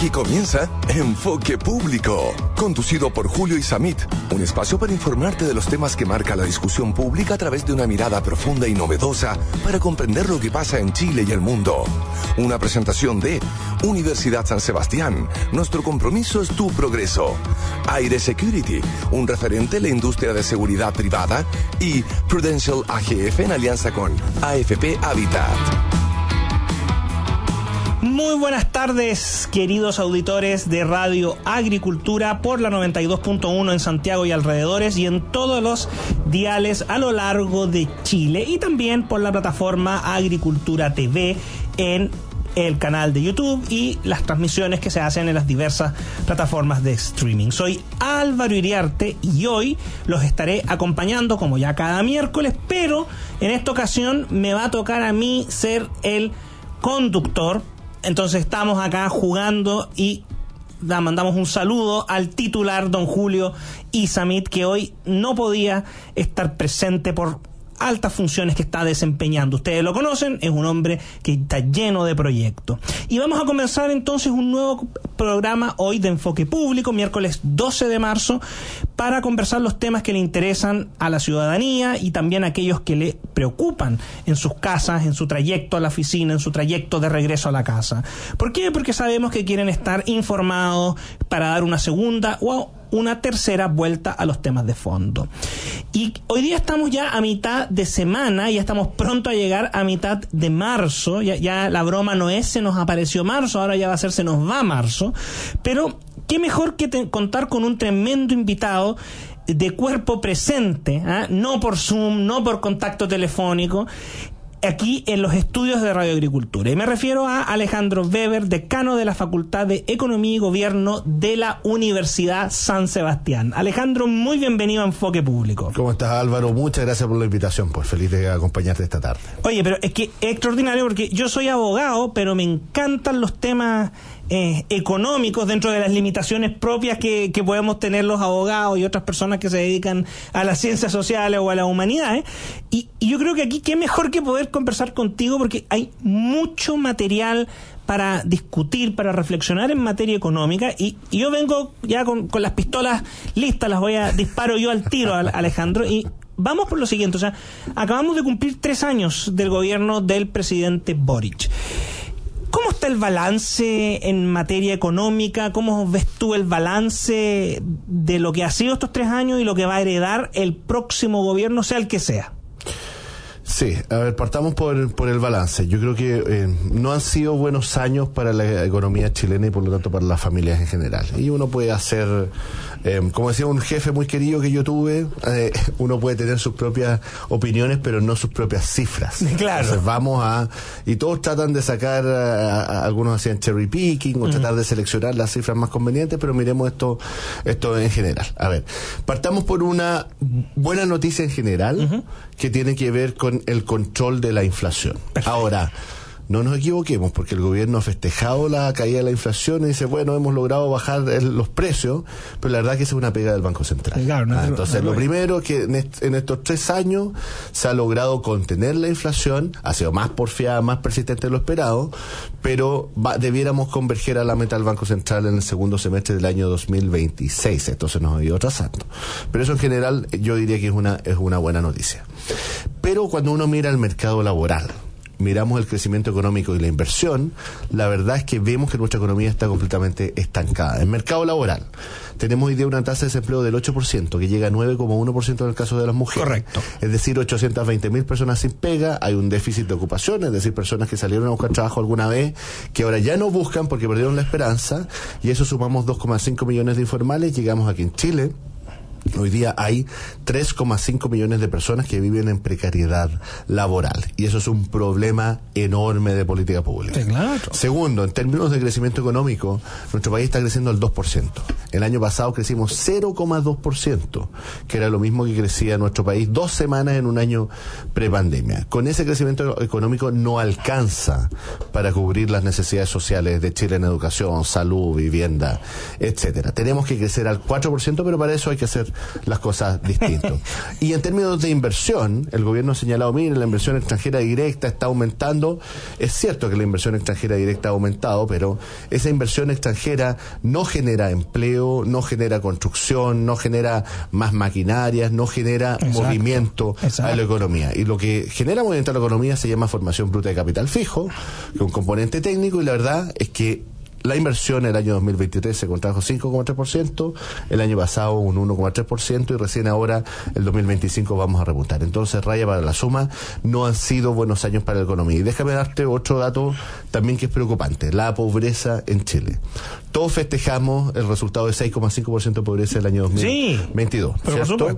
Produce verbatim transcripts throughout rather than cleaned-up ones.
Aquí comienza Enfoque Público, conducido por Julio Isamit, un espacio para informarte de los temas que marca la discusión pública a través de una mirada profunda y novedosa para comprender lo que pasa en Chile y el mundo. Una presentación de Universidad San Sebastián. Nuestro compromiso es tu progreso. Aire Security, un referente en la industria de seguridad privada, y Prudential A G F en alianza con A F P Habitat. Muy buenas tardes, queridos auditores de Radio Agricultura por la noventa y dos punto uno en Santiago y alrededores, y en todos los diales a lo largo de Chile, y también por la plataforma Agricultura T V en el canal de YouTube y las transmisiones que se hacen en las diversas plataformas de streaming. Soy Álvaro Iriarte y hoy los estaré acompañando como ya cada miércoles, pero en esta ocasión me va a tocar a mí ser el conductor. Entonces estamos acá jugando y mandamos un saludo al titular, don Julio Isamit, que hoy no podía estar presente por altas funciones que está desempeñando. Ustedes lo conocen, es un hombre que está lleno de proyectos. Y vamos a comenzar entonces un nuevo programa hoy de Enfoque Público, miércoles doce de marzo, para conversar los temas que le interesan a la ciudadanía y también a aquellos que le preocupan en sus casas, en su trayecto a la oficina, en su trayecto de regreso a la casa. ¿Por qué? Porque sabemos que quieren estar informados para dar una segunda o una tercera vuelta a los temas de fondo. Y hoy día estamos ya a mitad de semana, ya estamos pronto a llegar a mitad de marzo, ya, ya la broma no es se nos apareció marzo, ahora ya va a ser se nos va marzo, pero qué mejor que te, contar con un tremendo invitado de cuerpo presente, ¿eh? No por Zoom, no por contacto telefónico, aquí en los estudios de Radio Agricultura. Y me refiero a Alejandro Weber, decano de la Facultad de Economía y Gobierno de la Universidad San Sebastián. Alejandro, muy bienvenido a Enfoque Público. ¿Cómo estás, Álvaro? Muchas gracias por la invitación, pues feliz de acompañarte esta tarde. Oye, pero es que es extraordinario porque yo soy abogado, pero me encantan los temas Eh, económicos dentro de las limitaciones propias que, que podemos tener los abogados y otras personas que se dedican a las ciencias sociales o a las humanidades. Y, y yo creo que aquí qué mejor que poder conversar contigo porque hay mucho material para discutir, para reflexionar en materia económica, y, y yo vengo ya con, con las pistolas listas, las voy a disparo yo al tiro, Alejandro, y vamos por lo siguiente. O sea, acabamos de cumplir tres años del gobierno del presidente Boric. ¿Cómo está el balance en materia económica? ¿Cómo ves tú el balance de lo que ha sido estos tres años y lo que va a heredar el próximo gobierno, sea el que sea? Sí, a ver, partamos por, por el balance. Yo creo que eh, no han sido buenos años para la economía chilena y por lo tanto para las familias en general. Y uno puede hacer, eh, como decía un jefe muy querido que yo tuve, eh, uno puede tener sus propias opiniones, pero no sus propias cifras. Claro. Entonces vamos a... Y todos tratan de sacar, a, a, algunos hacían cherry picking o uh-huh. tratar de seleccionar las cifras más convenientes, pero miremos esto, esto en general. A ver, partamos por una buena noticia en general uh-huh. que tiene que ver con el control de la inflación. Perfecto. Ahora, no nos equivoquemos, porque el gobierno ha festejado la caída de la inflación y dice, bueno, hemos logrado bajar el, los precios, pero la verdad que esa es una pega del Banco Central. Claro, no, ah, entonces, no, no, lo primero es que en, est- en estos tres años se ha logrado contener la inflación, ha sido más porfiada, más persistente de lo esperado, pero va, debiéramos converger a la meta del Banco Central en el segundo semestre del año dos mil veintiséis. Esto se nos ha ido atrasando. Pero eso en general yo diría que es una, es una buena noticia. Pero cuando uno mira el mercado laboral, miramos el crecimiento económico y la inversión, la verdad es que vemos que nuestra economía está completamente estancada. En el mercado laboral tenemos hoy día una tasa de desempleo del ocho por ciento, que llega a nueve coma uno por ciento en el caso de las mujeres. Correcto. Es decir, ochocientas veinte mil personas sin pega, hay un déficit de ocupación, es decir, personas que salieron a buscar trabajo alguna vez, que ahora ya no buscan porque perdieron la esperanza, y eso sumamos dos coma cinco millones de informales, llegamos aquí en Chile. Hoy día hay tres coma cinco millones de personas que viven en precariedad laboral, y eso es un problema enorme de política pública. Sí, claro. Segundo, en términos de crecimiento económico, nuestro país está creciendo al dos por ciento. El año pasado crecimos cero coma dos por ciento, que era lo mismo que crecía nuestro país dos semanas en un año prepandemia. Con ese crecimiento económico no alcanza para cubrir las necesidades sociales de Chile en educación, salud, vivienda, etcétera. Tenemos que crecer al cuatro por ciento, pero para eso hay que hacer las cosas distintas. Y en términos de inversión, el gobierno ha señalado, mire, la inversión extranjera directa está aumentando. Es cierto que la inversión extranjera directa ha aumentado, pero esa inversión extranjera no genera empleo, no genera construcción, no genera más maquinarias, no genera Exacto. movimiento Exacto. a la economía. Y lo que genera movimiento a la economía se llama formación bruta de capital fijo, que es un componente técnico, y la verdad es que la inversión el año dos mil veintitrés se contrajo cinco coma tres por ciento, el año pasado un uno coma tres por ciento y recién ahora, el dos mil veinticinco, vamos a repuntar. Entonces, raya para la suma, no han sido buenos años para la economía. Y déjame darte otro dato también que es preocupante, la pobreza en Chile. Todos festejamos el resultado de seis coma cinco por ciento de pobreza el año dos mil veintidós, sí, pero, ¿cierto?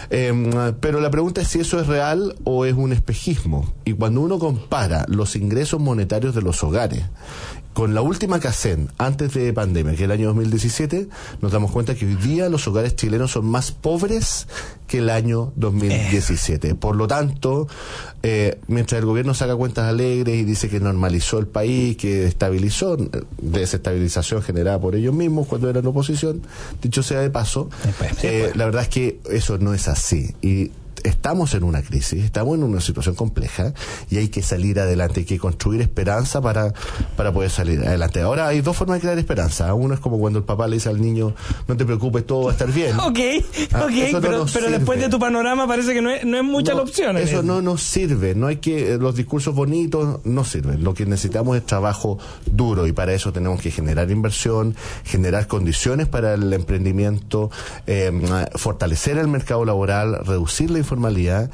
Eh, pero la pregunta es si eso es real o es un espejismo. Y cuando uno compara los ingresos monetarios de los hogares con la última CACEN, antes de pandemia, que es el año dos mil diecisiete, nos damos cuenta que hoy día los hogares chilenos son más pobres que el año dos mil diecisiete. Eh. Por lo tanto, eh, mientras el gobierno saca cuentas alegres y dice que normalizó el país, que estabilizó, desestabilización generada por ellos mismos cuando eran oposición, dicho sea de paso, eh, la verdad es que eso no es así. Y estamos en una crisis, estamos en una situación compleja y hay que salir adelante, hay que construir esperanza para, para poder salir adelante. Ahora hay dos formas de crear esperanza. Uno es como cuando el papá le dice al niño, no te preocupes, todo va a estar bien. Ok, ah, ok, no pero, pero después de tu panorama parece que no es, no es mucha no, la opción. Eso no nos sirve, no hay que, los discursos bonitos no sirven. Lo que necesitamos es trabajo duro y para eso tenemos que generar inversión, generar condiciones para el emprendimiento, eh, fortalecer el mercado laboral, reducir la informalidad,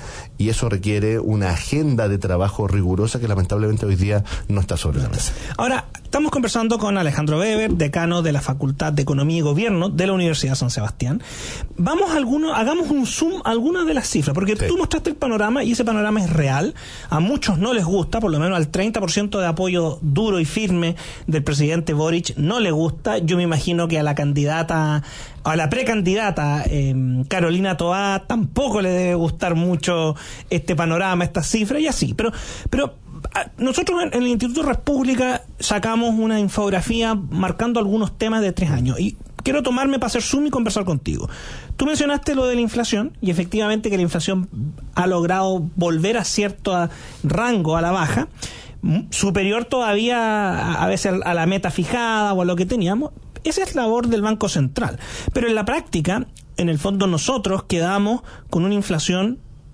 y eso requiere una agenda de trabajo rigurosa que lamentablemente hoy día no está sobre la mesa. Ahora, estamos conversando con Alejandro Weber, decano de la Facultad de Economía y Gobierno de la Universidad de San Sebastián. Vamos a alguno, hagamos un zoom a algunas de las cifras, porque sí. tú mostraste el panorama y ese panorama es real. A muchos no les gusta, por lo menos al treinta por ciento de apoyo duro y firme del presidente Boric no le gusta. Yo me imagino que a la candidata, a la precandidata eh, Carolina Toá tampoco le debe gustar mucho este panorama, estas cifras y así. Pero, pero nosotros en el Instituto República sacamos una infografía marcando algunos temas de tres años y quiero tomarme para hacer zoom y conversar contigo. Tú mencionaste lo de la inflación y efectivamente que la inflación ha logrado volver a cierto rango a la baja, superior todavía a veces a la meta fijada o a lo que teníamos. Esa es labor del Banco Central. Pero en la práctica, en el fondo nosotros quedamos con una inflación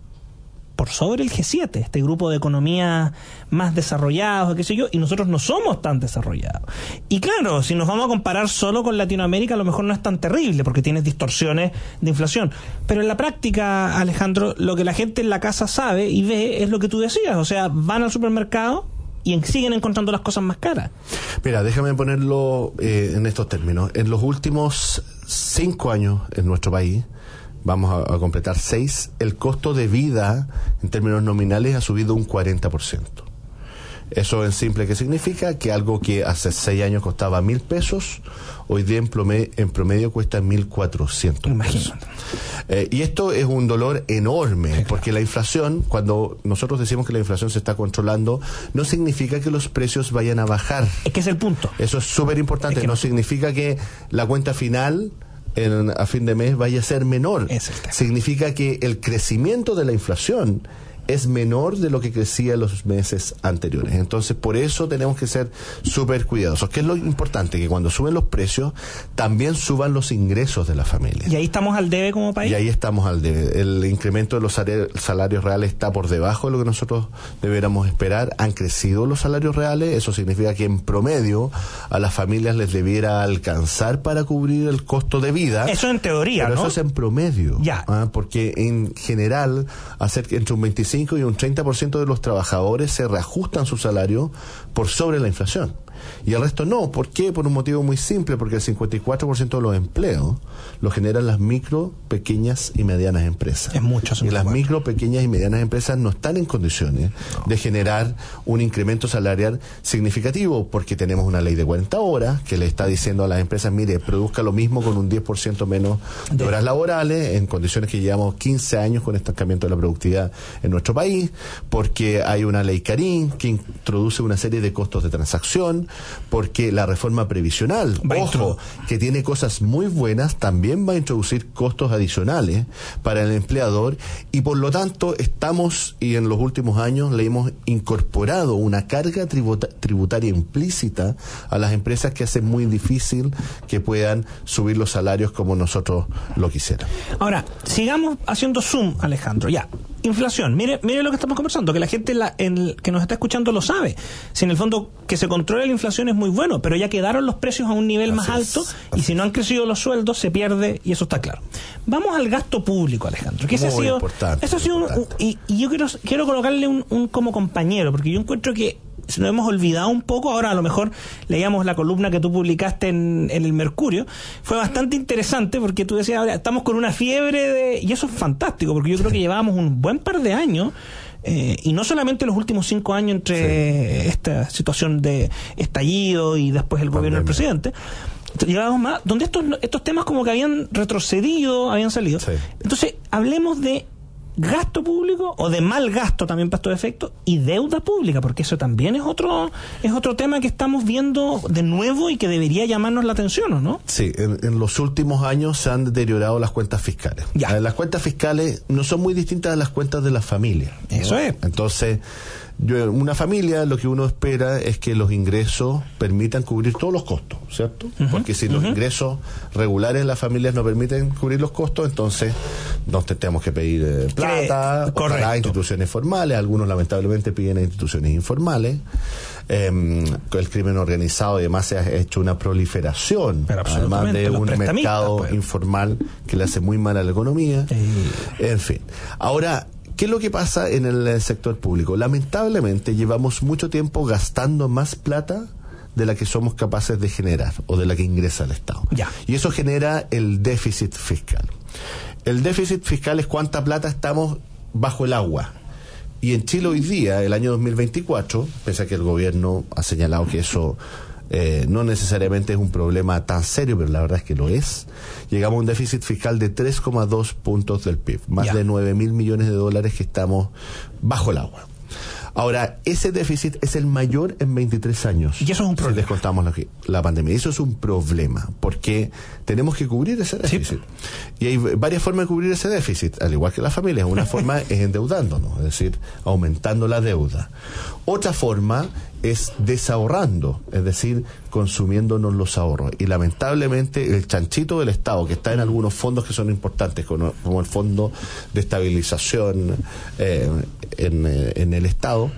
por sobre el G siete, este grupo de economías más desarrollados, qué sé yo, y nosotros no somos tan desarrollados. Y claro, si nos vamos a comparar solo con Latinoamérica, a lo mejor no es tan terrible, porque tienes distorsiones de inflación. Pero en la práctica, Alejandro, lo que la gente en la casa sabe y ve es lo que tú decías, o sea, van al supermercado y siguen encontrando las cosas más caras. Mira, déjame ponerlo eh, en estos términos. En los últimos cinco años en nuestro país, vamos a, a completar seis, el costo de vida en términos nominales ha subido un cuarenta por ciento. Eso en simple, ¿qué significa? Que algo que hace seis años costaba mil pesos, hoy día en promedio, en promedio cuesta mil cuatrocientos pesos. Eh, y esto es un dolor enorme, sí, claro. Porque la inflación, cuando nosotros decimos que la inflación se está controlando, no significa que los precios vayan a bajar. Es que es el punto. Eso es súper importante. Es que no, no significa que la cuenta final en, a fin de mes vaya a ser menor. Es significa que el crecimiento de la inflación es menor de lo que crecía en los meses anteriores. Entonces, por eso tenemos que ser súper cuidadosos. ¿Qué es lo importante? Que cuando suben los precios, también suban los ingresos de la familia. ¿Y ahí estamos al debe como país? Y ahí estamos al debe. El incremento de los salarios reales está por debajo de lo que nosotros deberíamos esperar. Han crecido los salarios reales. Eso significa que en promedio a las familias les debiera alcanzar para cubrir el costo de vida. Eso en teoría, pero ¿no? Eso es en promedio. Ya. ¿Ah? Porque en general, hacer que entre un veinticinco y un treinta por ciento de los trabajadores se reajustan su salario por sobre la inflación. Y el resto no. ¿Por qué? Por un motivo muy simple, porque el cincuenta y cuatro por ciento de los empleos lo generan las micro, pequeñas y medianas empresas. Es mucho. Y las micro, pequeñas y medianas empresas no están en condiciones no. de generar un incremento salarial significativo, porque tenemos una ley de cuarenta horas que le está diciendo a las empresas, mire, produzca lo mismo con un diez por ciento menos de horas laborales, en condiciones que llevamos quince años con estancamiento de la productividad en nuestro país, porque hay una ley Carín que introduce una serie de costos de transacción, porque la reforma previsional, va ojo, que tiene cosas muy buenas, también va a introducir costos adicionales para el empleador, y por lo tanto estamos, y en los últimos años le hemos incorporado una carga tributa, tributaria implícita a las empresas que hace muy difícil que puedan subir los salarios como nosotros lo quisiéramos. Ahora, sigamos haciendo zoom, Alejandro. Ya, inflación. Mire, mire lo que estamos conversando, que la gente la, en el, que nos está escuchando lo sabe. Si en el fondo que se controle la inflación es muy bueno, pero ya quedaron los precios a un nivel así más es, alto, y si no han crecido los sueldos se pierde, y eso está claro. Vamos al gasto público, Alejandro, que ese muy ha sido, importante, eso ha sido un, un, y, y yo quiero quiero colocarle un, un como compañero, porque yo encuentro que si nos hemos olvidado un poco. Ahora a lo mejor leíamos la columna que tú publicaste en, en el Mercurio, fue bastante interesante porque tú decías, ahora estamos con una fiebre de, y eso es fantástico, porque yo creo que llevábamos un buen par de años, eh, y no solamente los últimos cinco años entre sí. esta situación de estallido y después el gobierno del presidente, llevábamos más, donde estos, estos temas como que habían retrocedido, habían salido. Sí. Entonces, hablemos de gasto público, o de mal gasto también para estos efectos, y deuda pública, porque eso también es otro es otro tema que estamos viendo de nuevo y que debería llamarnos la atención, ¿o no? Sí, en, en los últimos años se han deteriorado las cuentas fiscales. Ya. Las cuentas fiscales no son muy distintas a las cuentas de las familias, ¿no? Eso es. Entonces, yo, una familia, lo que uno espera es que los ingresos permitan cubrir todos los costos, ¿cierto? Uh-huh, Porque si uh-huh. los ingresos regulares de las familias no permiten cubrir los costos, entonces nos tenemos que pedir eh, plata, ojalá instituciones formales. Algunos lamentablemente piden a instituciones informales. Eh, el crimen organizado y además se ha hecho una proliferación, además de un mercado pues. informal que le hace muy mal a la economía. Sí. En fin. Ahora, ¿qué es lo que pasa en el sector público? Lamentablemente llevamos mucho tiempo gastando más plata de la que somos capaces de generar o de la que ingresa al Estado. Ya. Y eso genera el déficit fiscal. El déficit fiscal es cuánta plata estamos bajo el agua. Y en Chile hoy día, el año dos mil veinticuatro, pese a que el gobierno ha señalado que eso Eh, no necesariamente es un problema tan serio, pero la verdad es que lo es, llegamos a un déficit fiscal de tres coma dos puntos del P I B, más ya. de nueve mil millones de dólares que estamos bajo el agua. Ahora, ese déficit es el mayor en veintitrés años. Y eso es un problema. Si descontamos la, la pandemia. Eso es un problema, porque tenemos que cubrir ese déficit. Sí. Y hay varias formas de cubrir ese déficit, al igual que las familias. Una forma es endeudándonos, es decir, aumentando la deuda. Otra forma es desahorrando, es decir, consumiéndonos los ahorros. Y lamentablemente el chanchito del Estado, que está en algunos fondos que son importantes, como, como el Fondo de Estabilización eh, en, en el Estado,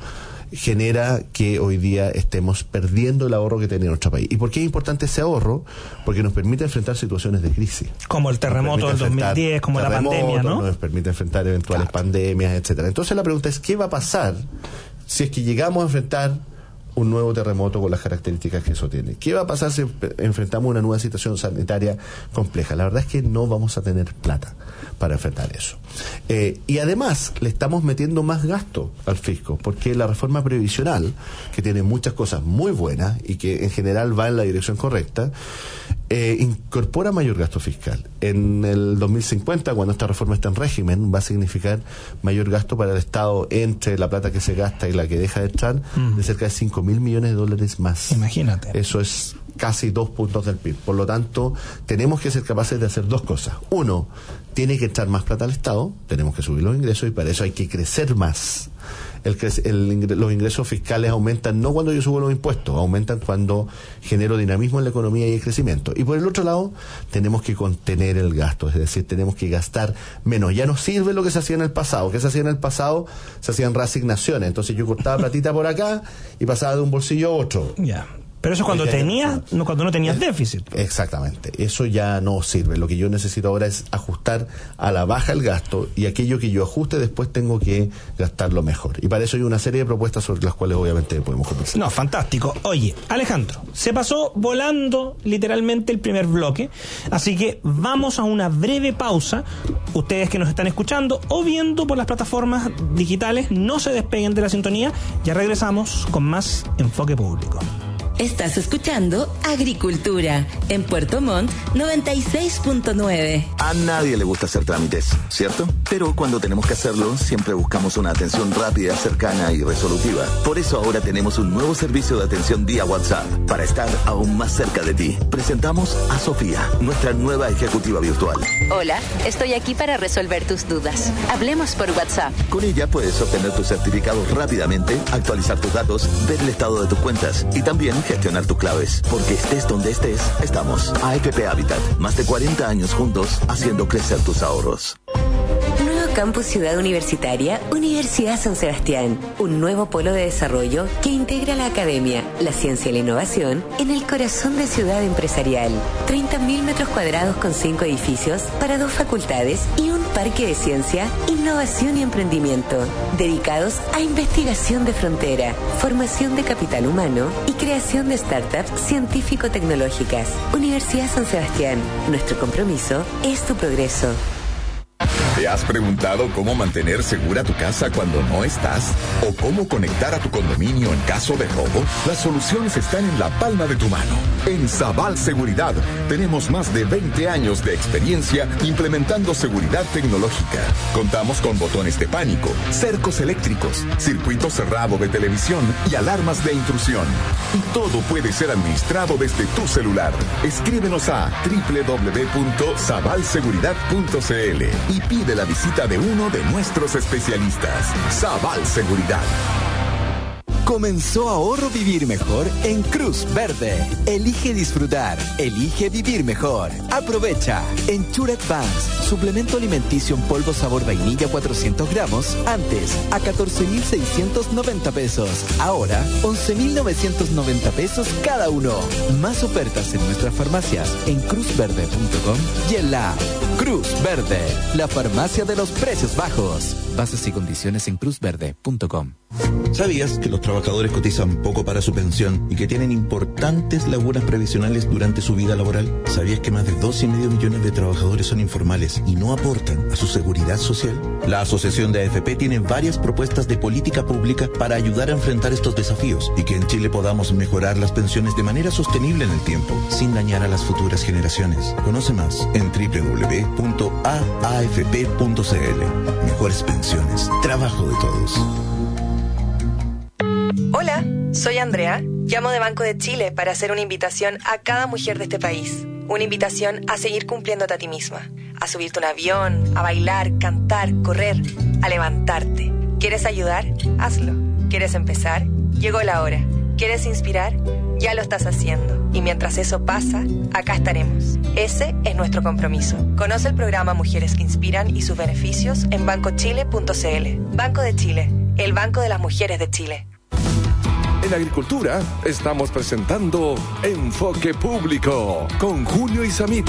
genera que hoy día estemos perdiendo el ahorro que tenía nuestro país. ¿Y por qué es importante ese ahorro? Porque nos permite enfrentar situaciones de crisis. Como el terremoto del dos mil diez, como la pandemia, ¿no? Nos permite enfrentar eventuales claro. pandemias, etcétera. Entonces la pregunta es, ¿qué va a pasar si es que llegamos a enfrentar un nuevo terremoto con las características que eso tiene? ¿Qué va a pasar si enfrentamos una nueva situación sanitaria compleja? La verdad es que no vamos a tener plata para enfrentar eso. Eh, y además le estamos metiendo más gasto al fisco, porque la reforma previsional, que tiene muchas cosas muy buenas y que en general va en la dirección correcta, eh, incorpora mayor gasto fiscal. En el dos mil cincuenta, cuando esta reforma está en régimen, va a significar mayor gasto para el Estado entre la plata que se gasta y la que deja de entrar, mm. de cerca de cinco mil millones de dólares más. Imagínate. Eso es casi dos puntos del P I B. Por lo tanto, tenemos que ser capaces de hacer dos cosas. Uno, tiene que entrar más plata al Estado, tenemos que subir los ingresos y para eso hay que crecer más. El, el, los ingresos fiscales aumentan no cuando yo subo los impuestos, aumentan cuando genero dinamismo en la economía y el crecimiento. Y por el otro lado, tenemos que contener el gasto, es decir, tenemos que gastar menos. Ya no sirve lo que se hacía en el pasado. ¿Qué se hacía en el pasado? Se hacían reasignaciones. Entonces yo cortaba platita por acá y pasaba de un bolsillo a otro. Ya. Yeah. Pero eso cuando tenías, no, cuando no tenías déficit. Exactamente, eso ya no sirve. Lo que yo necesito ahora es ajustar a la baja el gasto, y aquello que yo ajuste después tengo que gastarlo mejor. Y para eso hay una serie de propuestas sobre las cuales obviamente podemos conversar. No, fantástico. Oye, Alejandro, se pasó volando literalmente el primer bloque, así que vamos a una breve pausa. Ustedes que nos están escuchando o viendo por las plataformas digitales, no se despeguen de la sintonía. Ya regresamos con más Enfoque Público. Estás escuchando Agricultura en Puerto Montt noventa y seis punto nueve. A nadie le gusta hacer trámites, ¿cierto? Pero cuando tenemos que hacerlo, siempre buscamos una atención rápida, cercana y resolutiva. Por eso ahora tenemos un nuevo servicio de atención vía WhatsApp para estar aún más cerca de ti. Presentamos a Sofía, nuestra nueva ejecutiva virtual. Hola, estoy aquí para resolver tus dudas. Hablemos por WhatsApp. Con ella puedes obtener tus certificados rápidamente, actualizar tus datos, ver el estado de tus cuentas y también gestionar tus claves. Porque estés donde estés, estamos. A F P Habitat, más de cuarenta años juntos haciendo crecer tus ahorros. Nuevo Campus Ciudad Universitaria, Universidad San Sebastián. Un nuevo polo de desarrollo que integra la academia, la ciencia y la innovación en el corazón de ciudad empresarial. treinta mil metros cuadrados con cinco edificios para dos facultades y un parque de ciencia, innovación y emprendimiento, dedicados a investigación de frontera, formación de capital humano y creación de startups científico-tecnológicas. Universidad San Sebastián, nuestro compromiso es tu progreso. ¿Te has preguntado cómo mantener segura tu casa cuando no estás? ¿O cómo conectar a tu condominio en caso de robo? Las soluciones están en la palma de tu mano. En Sabal Seguridad tenemos más de veinte años de experiencia implementando seguridad tecnológica. Contamos con botones de pánico, cercos eléctricos, circuito cerrado de televisión y alarmas de intrusión. Y todo puede ser administrado desde tu celular. Escríbenos a doble u doble u doble u punto sabal seguridad punto c l y pide la visita de uno de nuestros especialistas. Sabal Seguridad. Comenzó Ahorro Vivir Mejor en Cruz Verde. Elige disfrutar. Elige vivir mejor. Aprovecha. En Churet Vans, suplemento alimenticio en polvo sabor vainilla cuatrocientos gramos, antes a catorce mil seiscientos noventa pesos. Ahora, once mil novecientos noventa pesos cada uno. Más ofertas en nuestras farmacias en cruz verde punto com y en la Cruz Verde, la farmacia de los precios bajos. Bases y condiciones en cruz verde punto com. ¿Sabías que los trabajadores cotizan poco para su pensión y que tienen importantes lagunas previsionales durante su vida laboral? ¿Sabías que más de dos y medio millones de trabajadores son informales y no aportan a su seguridad social? La Asociación de A F P tiene varias propuestas de política pública para ayudar a enfrentar estos desafíos y que en Chile podamos mejorar las pensiones de manera sostenible en el tiempo, sin dañar a las futuras generaciones. Conoce más en doble u doble u doble u punto a a f p punto c l. Mejores pensiones, trabajo de todos. Hola, soy Andrea. Llamo de Banco de Chile para hacer una invitación a cada mujer de este país. Una invitación a seguir cumpliéndote a ti misma. A subirte a un avión, a bailar, cantar, correr, a levantarte. ¿Quieres ayudar? Hazlo. ¿Quieres empezar? Llegó la hora. ¿Quieres inspirar? Ya lo estás haciendo. Y mientras eso pasa, acá estaremos. Ese es nuestro compromiso. Conoce el programa Mujeres que Inspiran y sus beneficios en banco chile punto c l. Banco de Chile, el banco de las mujeres de Chile. En Agricultura estamos presentando Enfoque Público con Julio Isamit.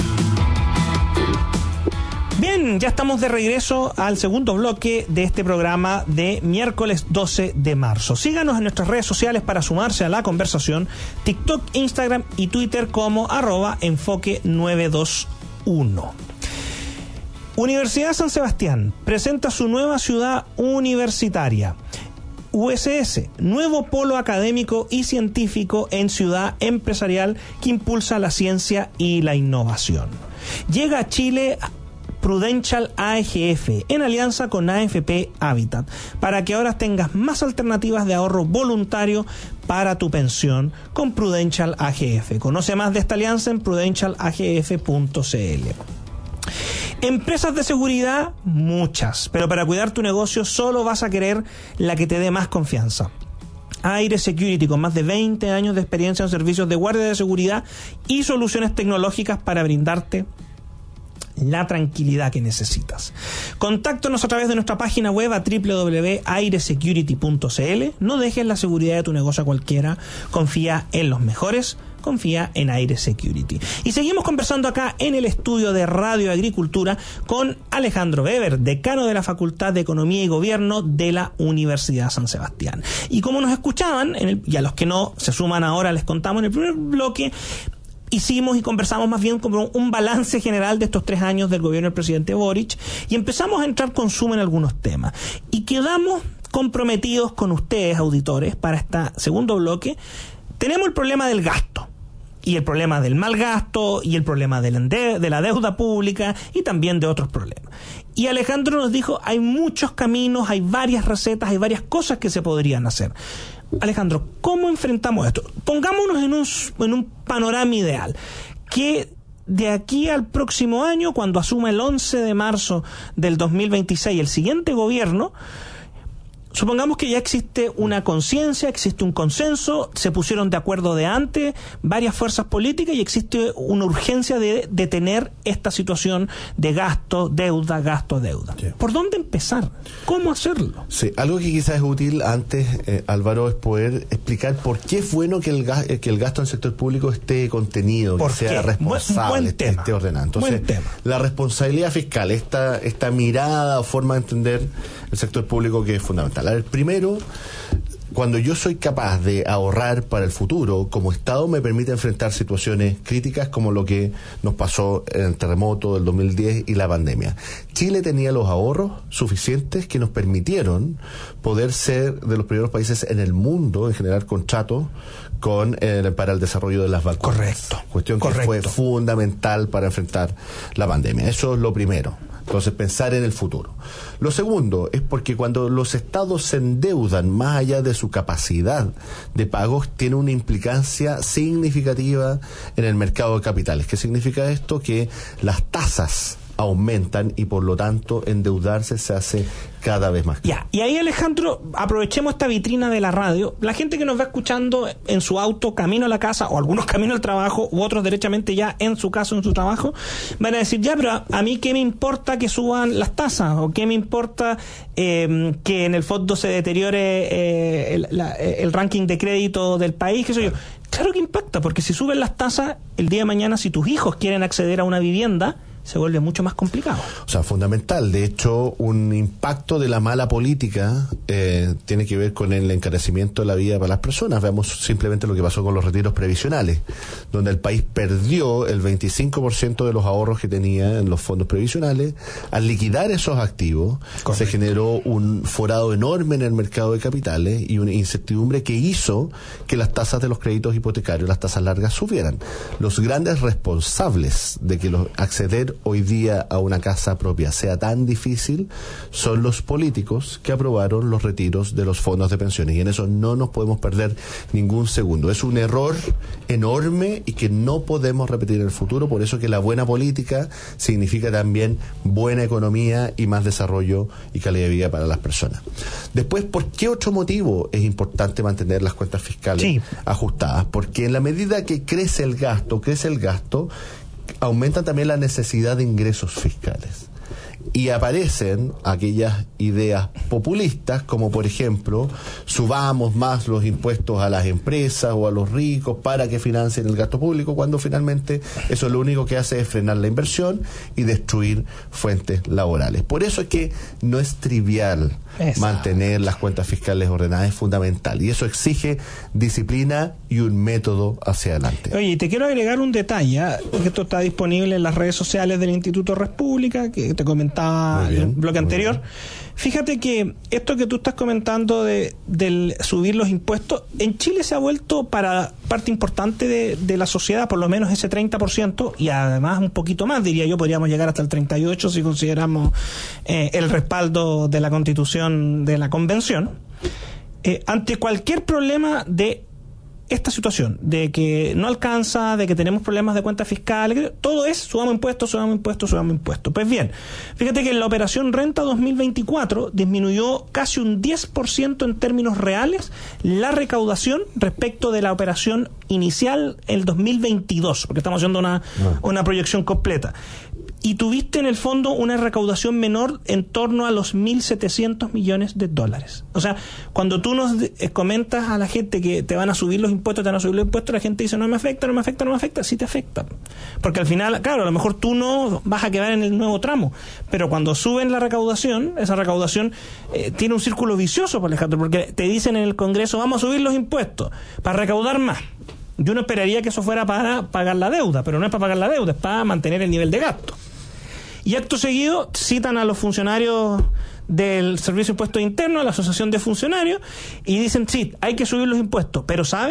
Bien, ya estamos de regreso al segundo bloque de este programa de miércoles doce de marzo. Síganos en nuestras redes sociales para sumarse a la conversación: TikTok, Instagram y Twitter como arroba enfoque nueve dos uno. Universidad San Sebastián presenta su nueva ciudad universitaria. U S S, nuevo polo académico y científico en ciudad empresarial que impulsa la ciencia y la innovación. Llega a Chile Prudential A G F en alianza con A F P Habitat para que ahora tengas más alternativas de ahorro voluntario para tu pensión con Prudential A G F. Conoce más de esta alianza en prudential a g f punto c l. Empresas de seguridad, muchas, pero para cuidar tu negocio solo vas a querer la que te dé más confianza. Aire Security, con más de veinte años de experiencia en servicios de guardia de seguridad y soluciones tecnológicas para brindarte la tranquilidad que necesitas. Contáctanos a través de nuestra página web a doble u doble u doble u punto aire security punto c l. No dejes la seguridad de tu negocio a cualquiera. Confía en los mejores. Confía en Aire Security. Y seguimos conversando acá en el estudio de Radio Agricultura con Alejandro Weber, decano de la Facultad de Economía y Gobierno de la Universidad San Sebastián. Y como nos escuchaban, en el, y a los que no se suman ahora les contamos en el primer bloque, hicimos y conversamos más bien como un balance general de estos tres años del gobierno del presidente Boric y empezamos a entrar con suma en algunos temas. Y quedamos comprometidos con ustedes, auditores, para este segundo bloque, tenemos el problema del gasto, y el problema del mal gasto, y el problema de la, de la deuda pública, y también de otros problemas. Y Alejandro nos dijo, hay muchos caminos, hay varias recetas, hay varias cosas que se podrían hacer. Alejandro, ¿cómo enfrentamos esto? Pongámonos en un, en un panorama ideal, que de aquí al próximo año, cuando asuma el once de marzo del dos mil veintiséis el siguiente gobierno, supongamos que ya existe una conciencia, existe un consenso, se pusieron de acuerdo de antes varias fuerzas políticas y existe una urgencia de detener esta situación de gasto, deuda, gasto, deuda. Sí. ¿Por dónde empezar? ¿Cómo hacerlo? Sí, algo que quizás es útil antes, eh, Álvaro, es poder explicar por qué es bueno que el, gas, eh, que el gasto en el sector público esté contenido, que sea qué? responsable, buen, buen esté, esté ordenado. Entonces, la responsabilidad fiscal, esta, esta mirada o forma de entender el sector público que es fundamental. A ver, primero, cuando yo soy capaz de ahorrar para el futuro, como Estado me permite enfrentar situaciones críticas como lo que nos pasó en el terremoto del dos mil diez y la pandemia. Chile tenía los ahorros suficientes que nos permitieron poder ser de los primeros países en el mundo en generar contratos con eh, para el desarrollo de las vacunas. Correcto. Cuestión que Correcto. fue fundamental para enfrentar la pandemia. Eso es lo primero. Entonces, pensar en el futuro. Lo segundo es porque cuando los estados se endeudan más allá de su capacidad de pagos, tiene una implicancia significativa en el mercado de capitales. ¿Qué significa esto? Que las tasas aumentan y por lo tanto endeudarse se hace cada vez más caro. Ya, y ahí, Alejandro, aprovechemos esta vitrina de la radio. La gente que nos va escuchando en su auto, camino a la casa, o algunos camino al trabajo, u otros derechamente ya en su casa o en su trabajo, van a decir, ya, pero a, a mí qué me importa que suban las tasas, o qué me importa eh, que en el fondo se deteriore eh, el, la, el ranking de crédito del país, qué sé yo. Claro que impacta, porque si suben las tasas, el día de mañana, si tus hijos quieren acceder a una vivienda, se vuelve mucho más complicado. O sea, fundamental. De hecho, un impacto de la mala política eh, tiene que ver con el encarecimiento de la vida para las personas. Veamos simplemente lo que pasó con los retiros previsionales, donde el país perdió el veinticinco por ciento de los ahorros que tenía en los fondos previsionales. Al liquidar esos activos, correcto, se generó un forado enorme en el mercado de capitales y una incertidumbre que hizo que las tasas de los créditos hipotecarios, las tasas largas, subieran. Los grandes responsables de que los acceder hoy día a una casa propia sea tan difícil son los políticos que aprobaron los retiros de los fondos de pensiones, y en eso no nos podemos perder ningún segundo. Es un error enorme y que no podemos repetir en el futuro. Por eso que la buena política significa también buena economía y más desarrollo y calidad de vida para las personas. Después, ¿por qué otro motivo es importante mantener las cuentas fiscales sí. ajustadas? Porque en la medida que crece el gasto, crece el gasto, aumenta también la necesidad de ingresos fiscales. Y aparecen aquellas ideas populistas, como por ejemplo, subamos más los impuestos a las empresas o a los ricos para que financien el gasto público, cuando finalmente eso lo único que hace es frenar la inversión y destruir fuentes laborales. Por eso es que no es trivial Exacto. mantener las cuentas fiscales ordenadas, es fundamental. Y eso exige disciplina y un método hacia adelante. Oye, te quiero agregar un detalle, que esto está disponible en las redes sociales del Instituto República, que te comentaba en el bloque anterior. Bien. Fíjate que esto que tú estás comentando de del subir los impuestos, en Chile se ha vuelto para parte importante de, de la sociedad, por lo menos ese treinta por ciento, y además un poquito más, diría yo, podríamos llegar hasta el treinta y ocho por ciento si consideramos eh, el respaldo de la Constitución de la Convención, eh, ante cualquier problema de esta situación, de que no alcanza, de que tenemos problemas de cuentas fiscales, todo es subamos impuestos, subamos impuestos, subamos impuestos. Pues bien, fíjate que en la operación Renta dos mil veinticuatro disminuyó casi un diez por ciento en términos reales la recaudación respecto de la operación inicial el dos mil veintidós, porque estamos haciendo una, no. una proyección completa. Y tuviste en el fondo una recaudación menor en torno a los mil setecientos millones de dólares. O sea, cuando tú nos eh, comentas a la gente que te van a subir los impuestos, te van a subir los impuestos, la gente dice, no me afecta, no me afecta, no me afecta. Sí te afecta. Porque al final, claro, a lo mejor tú no vas a quedar en el nuevo tramo, pero cuando suben la recaudación, esa recaudación eh, tiene un círculo vicioso, por Alejandro, porque te dicen en el Congreso, vamos a subir los impuestos para recaudar más. Yo no esperaría que eso fuera para pagar la deuda, pero no es para pagar la deuda, es para mantener el nivel de gasto. Y acto seguido citan a los funcionarios del Servicio de Impuestos Internos, a la Asociación de Funcionarios, y dicen, sí, hay que subir los impuestos, pero ¿sabe?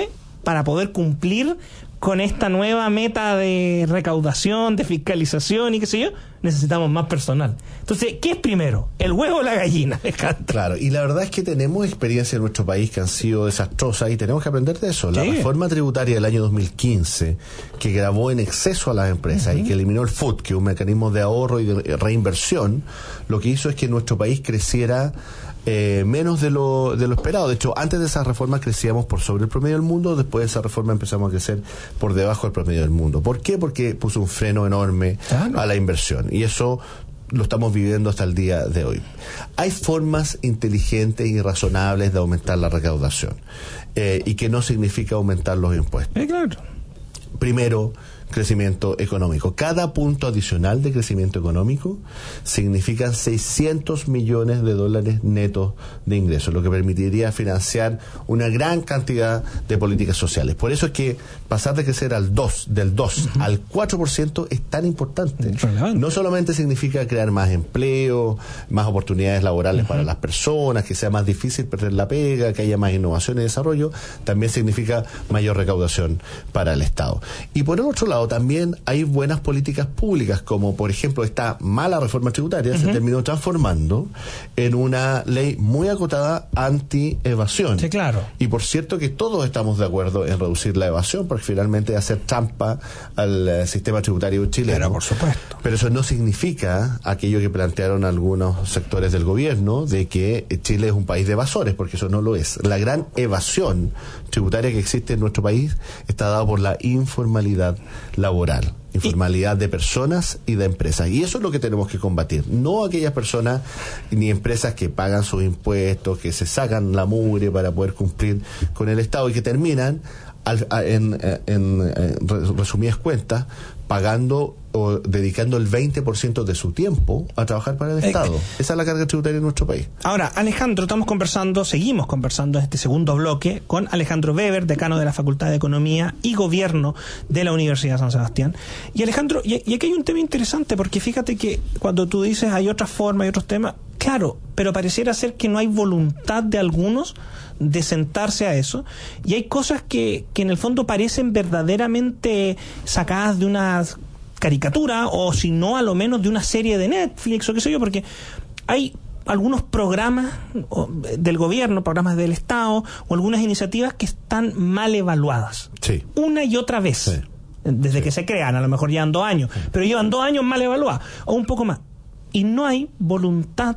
para poder cumplir con esta nueva meta de recaudación, de fiscalización y qué sé yo, necesitamos más personal. Entonces, ¿qué es primero? ¿El huevo o la gallina? Claro, y la verdad es que tenemos experiencias en nuestro país que han sido desastrosas y tenemos que aprender de eso. La Sí. reforma tributaria del año dos mil quince, que gravó en exceso a las empresas uh-huh. y que eliminó el F U D, que es un mecanismo de ahorro y de reinversión, lo que hizo es que nuestro país creciera Eh, menos de lo, de lo esperado. De hecho, antes de esa reforma crecíamos por sobre el promedio del mundo, después de esa reforma empezamos a crecer por debajo del promedio del mundo. ¿Por qué? Porque puso un freno enorme claro. a la inversión, y eso lo estamos viviendo hasta el día de hoy. Hay formas inteligentes y razonables de aumentar la recaudación, eh, y que no significa aumentar los impuestos. Eh, claro. Primero, crecimiento económico. Cada punto adicional de crecimiento económico significa seiscientos millones de dólares netos de ingresos, lo que permitiría financiar una gran cantidad de políticas sociales. Por eso es que pasar de crecer al dos, del dos uh-huh. al cuatro por ciento es tan importante. Relevante. No solamente significa crear más empleo, más oportunidades laborales uh-huh. para las personas, que sea más difícil perder la pega, que haya más innovación y desarrollo, también significa mayor recaudación para el Estado. Y por el otro lado, también hay buenas políticas públicas, como por ejemplo esta mala reforma tributaria uh-huh. se terminó transformando en una ley muy acotada anti-evasión. Sí, claro. Y por cierto que todos estamos de acuerdo en reducir la evasión, porque finalmente hacer trampa al uh, sistema tributario chileno. Pero por supuesto. Pero eso no significa aquello que plantearon algunos sectores del gobierno, de que Chile es un país de evasores, porque eso no lo es. La gran evasión tributaria que existe en nuestro país está dada por la informalidad laboral, informalidad de personas y de empresas, y eso es lo que tenemos que combatir, no aquellas personas ni empresas que pagan sus impuestos, que se sacan la mugre para poder cumplir con el Estado y que terminan al, en, en, en, en resumidas cuentas pagando o dedicando el veinte por ciento de su tiempo a trabajar para el Estado. Eh, Esa es la carga tributaria en nuestro país. Ahora, Alejandro, estamos conversando, seguimos conversando en este segundo bloque con Alejandro Weber, decano de la Facultad de Economía y Gobierno de la Universidad de San Sebastián. Y Alejandro, y, y aquí hay un tema interesante, porque fíjate que cuando tú dices hay otras formas y otros temas, claro, pero pareciera ser que no hay voluntad de algunos de sentarse a eso, y hay cosas que, que en el fondo parecen verdaderamente sacadas de una caricatura, o si no, a lo menos de una serie de Netflix o qué sé yo, porque hay algunos programas del gobierno, programas del Estado, o algunas iniciativas que están mal evaluadas. Sí. Una y otra vez. Sí. Desde sí. que se crean, a lo mejor llevan dos años, sí. pero llevan dos años mal evaluadas, o un poco más. Y no hay voluntad.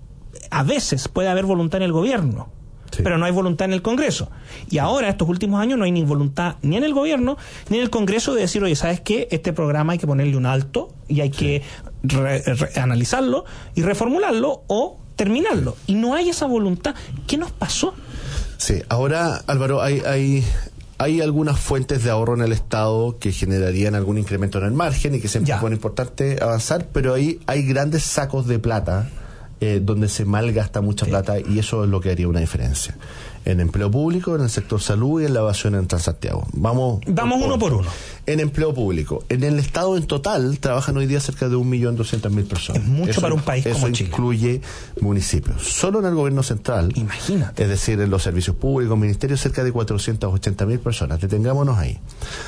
A veces puede haber voluntad en el gobierno, sí. pero no hay voluntad en el Congreso. Y ahora, estos últimos años, no hay ni voluntad ni en el gobierno ni en el Congreso de decir, oye, ¿sabes qué? Este programa hay que ponerle un alto y hay sí. que re- re- analizarlo y reformularlo o terminarlo. Y no hay esa voluntad. ¿Qué nos pasó? Sí, ahora, Álvaro, hay... hay... Hay algunas fuentes de ahorro en el Estado que generarían algún incremento en el margen y que siempre ya. es bueno, importante avanzar, pero ahí hay grandes sacos de plata eh, donde se malgasta mucha sí. plata, y eso es lo que haría una diferencia. En empleo público, en el sector salud y en la evasión en Transantiago. Vamos, Vamos por, uno por uno. En empleo público. En el Estado en total trabajan hoy día cerca de un millón doscientas mil personas. Es mucho eso, para un país como Chile. Eso incluye municipios. Solo en el gobierno central, imagínate, es decir, en los servicios públicos, ministerios, cerca de cuatrocientas ochenta mil personas. Detengámonos ahí.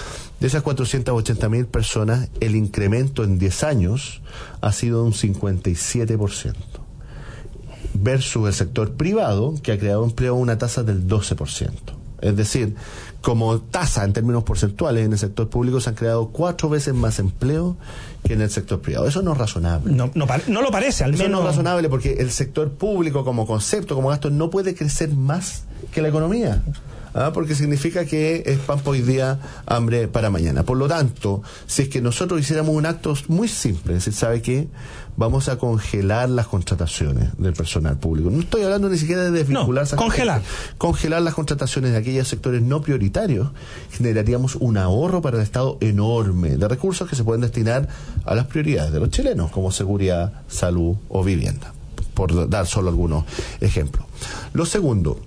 De esas cuatrocientas ochenta mil personas, el incremento en diez años ha sido de un cincuenta y siete por ciento. Versus el sector privado, que ha creado empleo a una tasa del doce por ciento. Es decir, como tasa en términos porcentuales, en el sector público se han creado cuatro veces más empleo que en el sector privado. Eso no es razonable. No, no, no lo parece, al Eso menos. no es razonable, porque el sector público como concepto, como gasto, no puede crecer más que la economía. ¿Ah? Porque significa que es pan para hoy día, hambre para mañana. Por lo tanto, si es que nosotros hiciéramos un acto muy simple, es decir, ¿sabe qué? Vamos a congelar las contrataciones del personal público. No estoy hablando ni siquiera de desvincular. No, congelar. Congelar las contrataciones de aquellos sectores no prioritarios, generaríamos un ahorro para el Estado enorme de recursos que se pueden destinar a las prioridades de los chilenos, como seguridad, salud o vivienda, por dar solo algunos ejemplos. Lo segundo,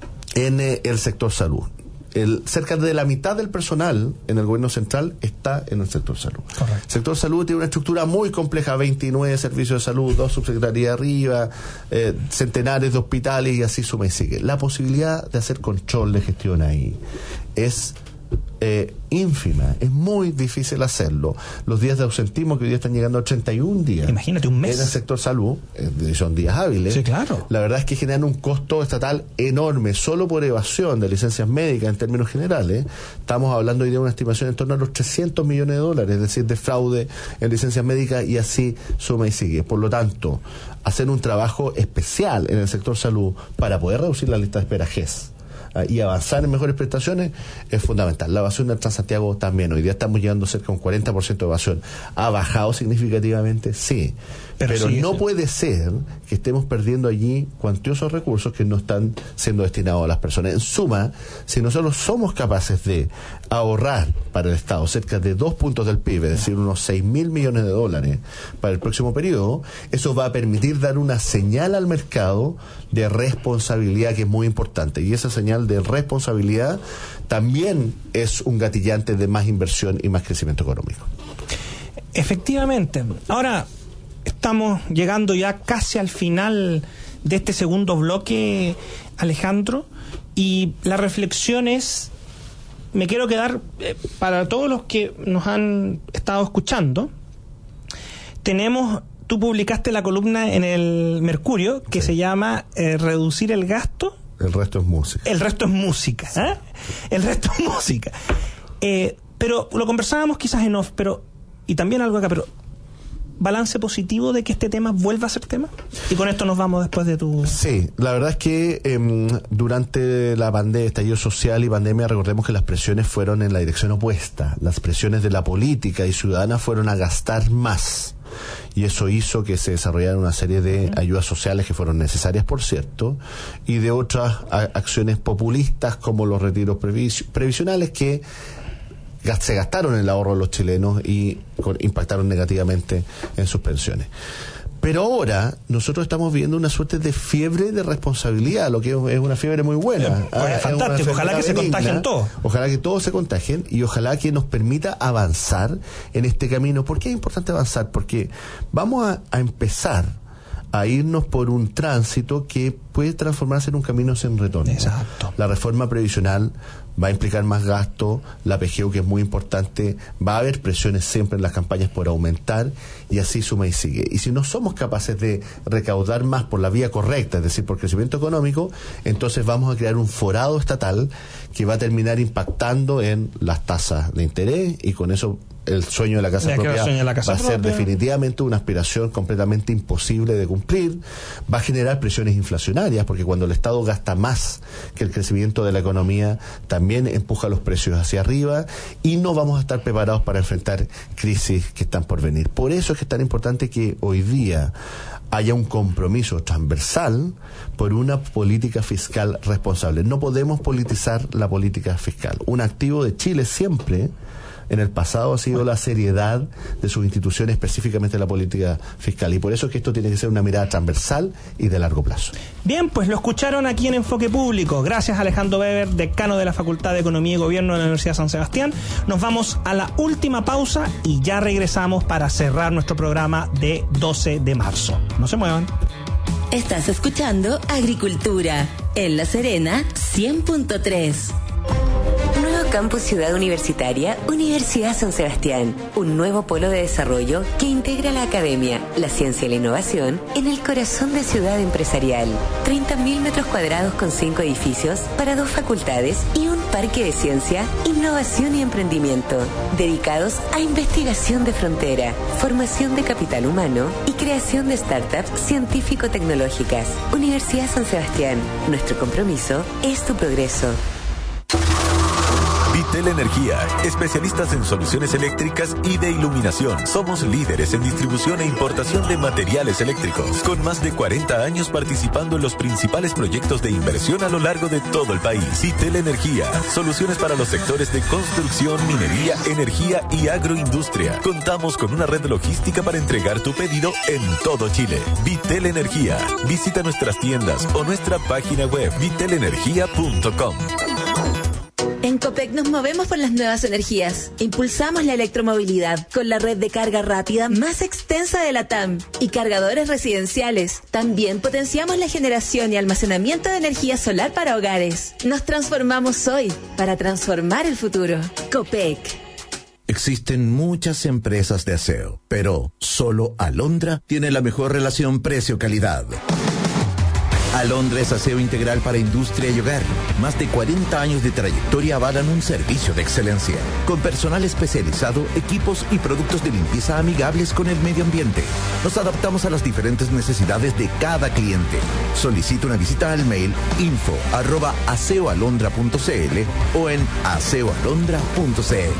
en eh, el sector salud. El, cerca de la mitad del personal en el gobierno central está en el sector salud. Correcto. El sector salud tiene una estructura muy compleja, veintinueve servicios de salud, dos subsecretarías arriba, eh, centenares de hospitales, y así suma y sigue. La posibilidad de hacer control de gestión ahí es eh, ínfima. Es muy difícil hacerlo. Los días de ausentismo que hoy día están llegando a treinta y un días. Imagínate, un mes. En el sector salud, eh, son días hábiles. Sí, claro. La verdad es que generan un costo estatal enorme, solo por evasión de licencias médicas en términos generales. Estamos hablando hoy de una estimación en torno a los trescientos millones de dólares, es decir, de fraude en licencias médicas, y así suma y sigue. Por lo tanto, hacer un trabajo especial en el sector salud para poder reducir la lista de espera G E S y avanzar en mejores prestaciones es fundamental. La evasión del Transantiago también. Hoy día estamos llegando cerca de un cuarenta por ciento de evasión. ¿Ha bajado significativamente? Sí. Pero, pero sí, no sí. puede ser que estemos perdiendo allí cuantiosos recursos que no están siendo destinados a las personas. En suma, si nosotros somos capaces de ahorrar para el Estado cerca de dos puntos del P I B, es decir, unos seis mil millones de dólares para el próximo periodo, eso va a permitir dar una señal al mercado de responsabilidad que es muy importante. Y esa señal de responsabilidad también es un gatillante de más inversión y más crecimiento económico. Efectivamente. Ahora, estamos llegando ya casi al final de este segundo bloque, Alejandro, y la reflexión es, me quiero quedar, eh, para todos los que nos han estado escuchando, tenemos, tú publicaste la columna en el Mercurio que sí. se llama eh, Reducir el gasto. El resto es música. El resto es música, ¿eh? El resto es música. Eh, pero lo conversábamos quizás en off, pero, y también algo acá, pero balance positivo de que este tema vuelva a ser tema. Y con esto nos vamos después de tu... Sí, la verdad es que eh, durante la pandemia, estallido social y pandemia, recordemos que las presiones fueron en la dirección opuesta. Las presiones de la política y ciudadana fueron a gastar más. Y eso hizo que se desarrollaran una serie de ayudas sociales que fueron necesarias, por cierto, y de otras a- acciones populistas como los retiros previs- previsionales que se gastaron en el ahorro de los chilenos y con, impactaron negativamente en sus pensiones. Pero ahora nosotros estamos viendo una suerte de fiebre de responsabilidad, lo que es una fiebre muy buena. Eh, pues, fantástico, ojalá que benigna, se contagien todos. Ojalá que todos se contagien y ojalá que nos permita avanzar en este camino. ¿Por qué es importante avanzar? Porque vamos a, a empezar a irnos por un tránsito que puede transformarse en un camino sin retorno. Exacto. La reforma previsional va a implicar más gasto, la P G U, que es muy importante, va a haber presiones siempre en las campañas por aumentar, y así suma y sigue. Y si no somos capaces de recaudar más por la vía correcta, es decir, por crecimiento económico, entonces vamos a crear un forado estatal que va a terminar impactando en las tasas de interés, y con eso el sueño de la casa propia de la casa va a ser propia. definitivamente una aspiración completamente imposible de cumplir. Va a generar presiones inflacionarias, porque cuando el Estado gasta más que el crecimiento de la economía, también empuja los precios hacia arriba, y no vamos a estar preparados para enfrentar crisis que están por venir. Por eso es que es tan importante que hoy día haya un compromiso transversal por una política fiscal responsable. No podemos politizar la política fiscal. Un activo de Chile siempre, en el pasado, ha sido la seriedad de sus instituciones, específicamente la política fiscal. Y por eso es que esto tiene que ser una mirada transversal y de largo plazo. Bien, pues lo escucharon aquí en Enfoque Público. Gracias, Alejandro Weber, decano de la Facultad de Economía y Gobierno de la Universidad de San Sebastián. Nos vamos a la última pausa y ya regresamos para cerrar nuestro programa de doce de marzo. No se muevan. Estás escuchando Agricultura en La Serena cien punto tres. Nuevo Campus Ciudad Universitaria, Universidad San Sebastián. Un nuevo polo de desarrollo que integra la academia, la ciencia y la innovación en el corazón de ciudad empresarial. treinta mil metros cuadrados con cinco edificios para dos facultades y un parque de ciencia, innovación y emprendimiento. Dedicados a investigación de frontera, formación de capital humano y creación de startups científico-tecnológicas. Universidad San Sebastián. Nuestro compromiso es tu progreso. Vitel Energía, especialistas en soluciones eléctricas y de iluminación. Somos líderes en distribución e importación de materiales eléctricos, con más de cuarenta años participando en los principales proyectos de inversión a lo largo de todo el país. Vitel Energía, soluciones para los sectores de construcción, minería, energía y agroindustria. Contamos con una red logística para entregar tu pedido en todo Chile. Vitel Energía. Visita nuestras tiendas o nuestra página web vitel energía punto com. En Copec nos movemos por las nuevas energías. Impulsamos la electromovilidad con la red de carga rápida más extensa de la T A M y cargadores residenciales. También potenciamos la generación y almacenamiento de energía solar para hogares. Nos transformamos hoy para transformar el futuro. Copec. Existen muchas empresas de aseo, pero solo Alondra tiene la mejor relación precio-calidad. Alondra es aseo integral para industria y hogar. Más de cuarenta años de trayectoria avalan un servicio de excelencia. Con personal especializado, equipos y productos de limpieza amigables con el medio ambiente. Nos adaptamos a las diferentes necesidades de cada cliente. Solicita una visita al mail info arroba aseoalondra punto cl o en aseoalondra punto cl.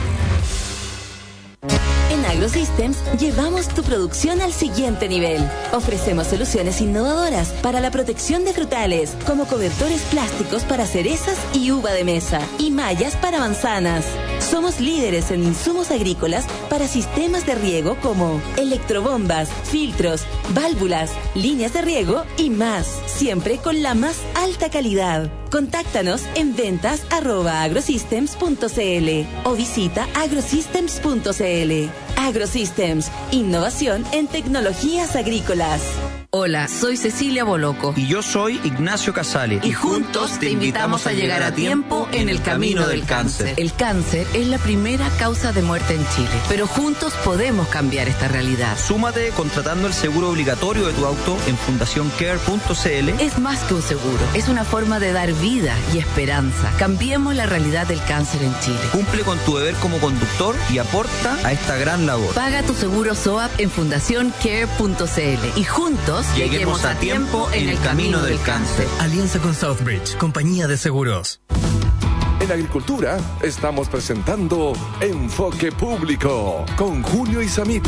En AgroSystems llevamos tu producción al siguiente nivel. Ofrecemos soluciones innovadoras para la protección de frutales, como cobertores plásticos para cerezas y uva de mesa, y mallas para manzanas. Somos líderes en insumos agrícolas para sistemas de riego como electrobombas, filtros, válvulas, líneas de riego y más, siempre con la más alta calidad. Contáctanos en ventas arroba agrosystems punto cl o visita agrosystems punto cl. AgroSystems, innovación en tecnologías agrícolas. Hola, soy Cecilia Boloco. Y yo soy Ignacio Casale. Y juntos te invitamos a llegar a tiempo en el camino del cáncer. El cáncer es la primera causa de muerte en Chile, pero juntos podemos cambiar esta realidad. Súmate contratando el seguro obligatorio de tu auto en fundación care punto cl. Es más que un seguro, es una forma de dar vida y esperanza. Cambiemos la realidad del cáncer en Chile. Cumple con tu deber como conductor y aporta a esta gran labor. Paga tu seguro S O A P en fundación care punto cl y juntos lleguemos a tiempo en el camino del cáncer. Alianza con Southbridge, compañía de seguros. En Agricultura estamos presentando Enfoque Público con Julio Isamit.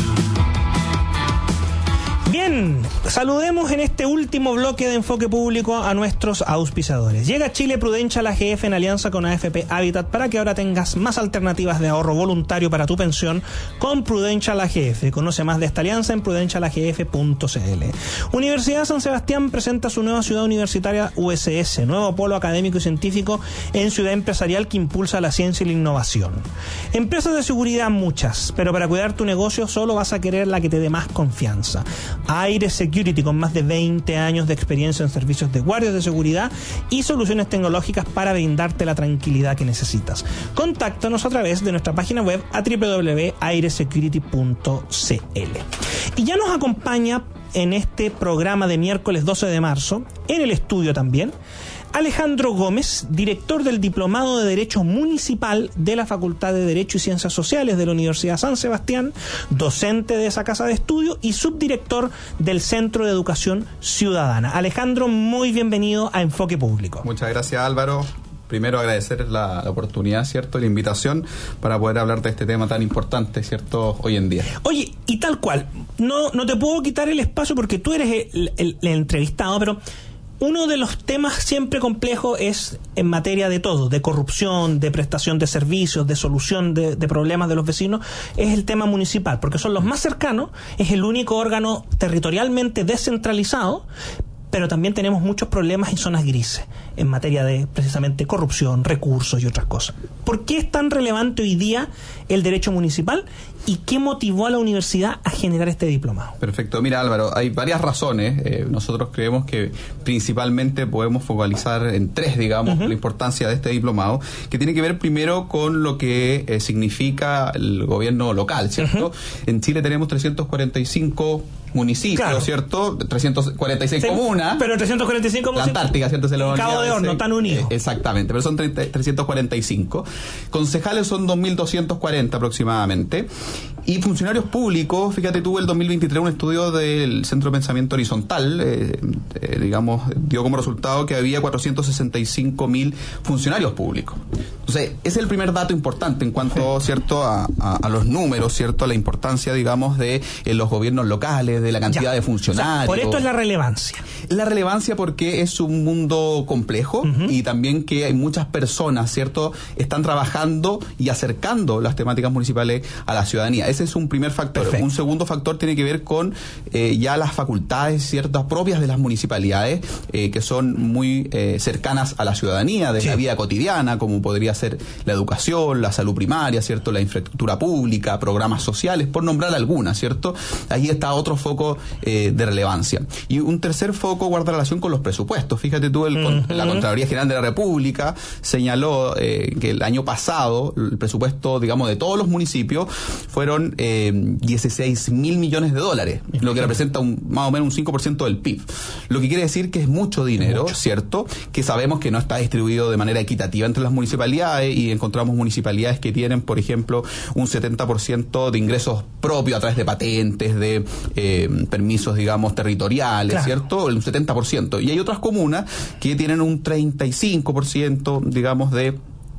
Bien, saludemos en este último bloque de Enfoque Público a nuestros auspiciadores. Llega Chile Prudential A G F en alianza con A F P Habitat para que ahora tengas más alternativas de ahorro voluntario para tu pensión con Prudential A G F. Conoce más de esta alianza en prudential a g f punto cl. Universidad San Sebastián presenta su nueva ciudad universitaria U S S, nuevo polo académico y científico en ciudad empresarial que impulsa la ciencia y la innovación. Empresas de seguridad muchas, pero para cuidar tu negocio solo vas a querer la que te dé más confianza. Aire Security, con más de veinte años de experiencia en servicios de guardias de seguridad y soluciones tecnológicas para brindarte la tranquilidad que necesitas. Contáctanos a través de nuestra página web a doble u doble u doble u punto aire security punto cl. Y ya nos acompaña en este programa de miércoles doce de marzo, en el estudio también, Alejandro Gómez, director del Diplomado de Derecho Municipal de la Facultad de Derecho y Ciencias Sociales de la Universidad San Sebastián, docente de esa casa de estudio y subdirector del Centro de Educación Ciudadana. Alejandro, muy bienvenido a Enfoque Público. Muchas gracias, Álvaro. Primero agradecer la, la oportunidad, ¿cierto? La invitación para poder hablar de este tema tan importante, ¿cierto? Hoy en día. Oye, y tal cual, no, no te puedo quitar el espacio porque tú eres el, el, el entrevistado, pero uno de los temas siempre complejos es en materia de todo, de corrupción, de prestación de servicios, de solución de, de problemas de los vecinos, es el tema municipal, porque son los más cercanos, es el único órgano territorialmente descentralizado, pero también tenemos muchos problemas en zonas grises, en materia de precisamente corrupción, recursos y otras cosas. ¿Por qué es tan relevante hoy día el derecho municipal y qué motivó a la universidad a generar este diplomado? Perfecto. Mira, Álvaro, hay varias razones. Eh, nosotros creemos que principalmente podemos focalizar en tres, digamos, uh-huh. la importancia de este diplomado, que tiene que ver primero con lo que eh, significa el gobierno local, ¿cierto? Uh-huh. En Chile tenemos trescientos cuarenta y cinco municipios, claro. ¿cierto? trescientos cuarenta y seis sí, comunas. Pero trescientos cuarenta y cinco la Antártica, ¿cierto? Se lo Cabo de Horno, están unidos. Eh, exactamente, pero son trescientos cuarenta y cinco. Concejales son dos mil doscientos cuarenta aproximadamente. Y funcionarios públicos, fíjate tú, el dos mil veintitrés un estudio del Centro de Pensamiento Horizontal, eh, eh, digamos, dio como resultado que había cuatrocientos sesenta y cinco mil funcionarios públicos. Entonces, ese es el primer dato importante en cuanto, ¿cierto?, a, a, a los números, ¿cierto?, la importancia, digamos, de eh, los gobiernos locales, de la cantidad ya. de funcionarios. O sea, por esto es la relevancia. La relevancia porque es un mundo complejo uh-huh. y también que hay muchas personas, ¿cierto?, están trabajando y acercando las temáticas municipales a la ciudadanía. ese es un primer factor. Perfecto. Un segundo factor tiene que ver con eh, ya las facultades ciertas propias de las municipalidades, eh, que son muy eh, cercanas a la ciudadanía, de sí. la vida cotidiana, como podría ser la educación, la salud primaria, ¿cierto? La infraestructura pública, programas sociales, por nombrar algunas, ¿cierto? Ahí está otro foco eh, de relevancia. Y un tercer foco guarda relación con los presupuestos. Fíjate tú, el, uh-huh. la Contraloría General de la República señaló eh, que el año pasado el presupuesto, digamos, de todos los municipios fueron eh, dieciséis mil millones de dólares, lo que representa un, más o menos un cinco por ciento del P I B. Lo que quiere decir que es mucho dinero, mucho. ¿cierto? Que sabemos que no está distribuido de manera equitativa entre las municipalidades, y encontramos municipalidades que tienen, por ejemplo, un setenta por ciento de ingresos propios a través de patentes, de eh, permisos, digamos, territoriales, claro. ¿cierto? Un setenta por ciento. Y hay otras comunas que tienen un treinta y cinco por ciento, digamos, de